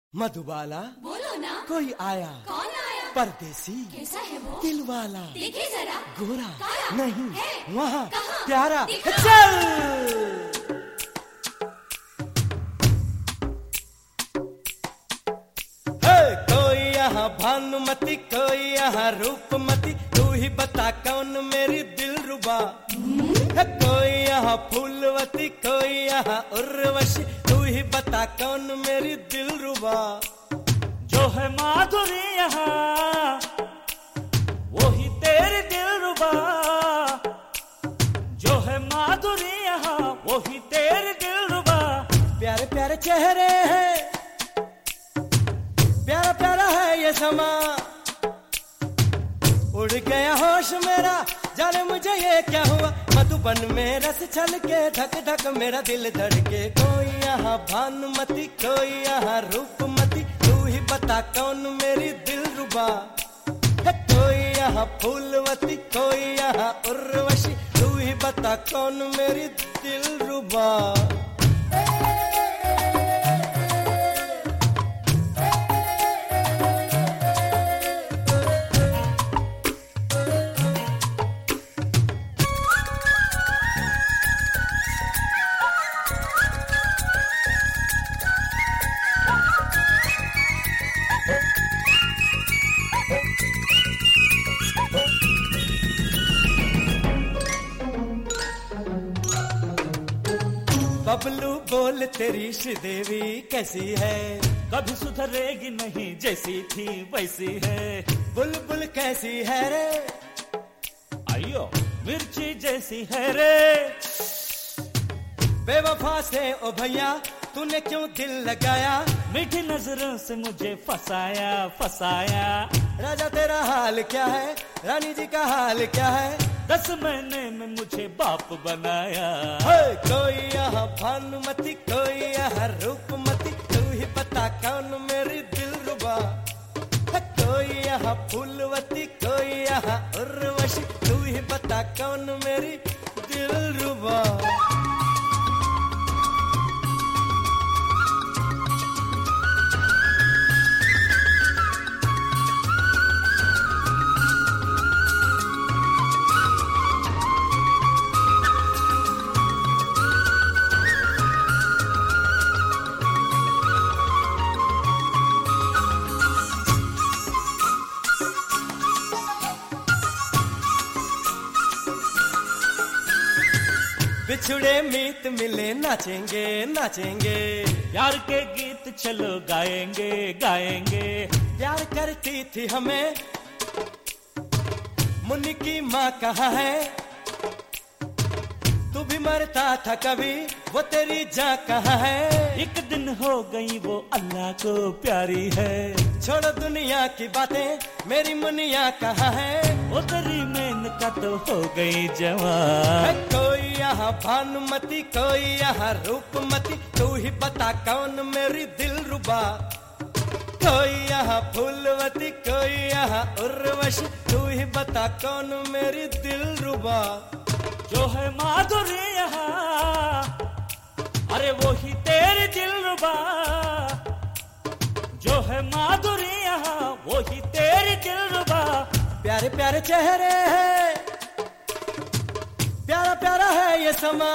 मधुबाला बोलो ना। कोई आया? कौन आया? परदेसी। कैसा है वो? दिल वाला। देखे जरा। गोरा काला? नहीं है? वहाँ कहाँ? प्यारा। दिखा। चल कोई यहाँ भानुमति कोई यहाँ रूपमती, तू ही बता कौन मेरी दिलरुबा। कोई यहाँ फूलवती कोई यहाँ उर्वशी, तू ही बता कौन मेरी दिलरुबा। जो है माधुरी यहाँ वो ही तेरी दिलरुबा। जो है माधुरी यहाँ वो ही तेरी दिलरुबा। प्यारे प्यारे चेहरे हैं, प्यारा प्यारा है ये समा। उड़ गया होश मेरा, जाने मुझे ये क्या हुआ। मधुबन में रस छलके धक धक मेरा दिल धड़के। कोई यहाँ भानुमति कोई यहाँ रूपमती, तू ही बता कौन मेरी दिलरुबा। कोई यहाँ फूलवती कोई यहाँ उर्वशी, तू ही बता कौन मेरी दिलरुबा। बबलू बोल तेरी श्रीदेवी कैसी है? कभी सुधरेगी नहीं, जैसी थी वैसी है। बुलबुल कैसी है रे? आइयो मिर्ची जैसी है रे। बेवफा से ओ भैया तूने क्यों दिल लगाया? मीठी नजरों से मुझे फसाया फसाया। राजा तेरा हाल क्या है, रानी जी का हाल क्या है? 10 महीने में मुझे बाप बनाया। कोई यहाँ भानुमति कोई यहाँ रूपमती, तू ही बता कौन मेरी दिलरुबा। कोई यहाँ फूलवती कोई यहाँ उर्वशी, तू ही बता कौन मेरी दिलरुबा। बिछुड़े मीत मिले नाचेंगे नाचेंगे। प्यार के गीत चलो गाएंगे गाएंगे। प्यार करती थी हमें मुन्नी की माँ कहाँ है? तू भी मरता था कभी, वो तेरी जान कहाँ है? एक दिन हो गई वो अल्लाह को प्यारी है। छोड़ो दुनिया की बातें, मेरी मुनिया कहाँ है? वो तेरी मेनका तो हो गई जवान। कोई यहाँ भानुमति कोई यहाँ रूपमती, तू ही बता कौन मेरी दिलरुबा। कोई यहाँ फूलवती कोई यहाँ उर्वशी, तू ही बता कौन मेरी दिलरुबा। जो है माधुरी यहाँ अरे वो ही तेरी दिलरुबा। जो है माधुरी यहाँ वो ही तेरी दिलरुबा। प्यारे प्यारे चेहरे हैं, प्यारा प्यारा है ये समा।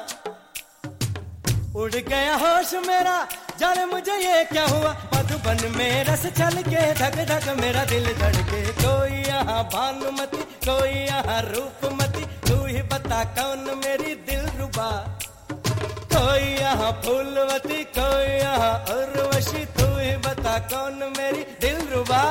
उड़ गया होश मेरा, जाने मुझे ये क्या हुआ। मधुबन में रस छलके धक धक मेरा दिल धड़के। कोई यहाँ भानुमति कोई यहाँ रूपमती, तू ही बता कौन मेरी दिलरुबा। कोई यहाँ फूलवती कोई यहाँ उर्वशी, तू ही बता कौन मेरी दिलरुबा।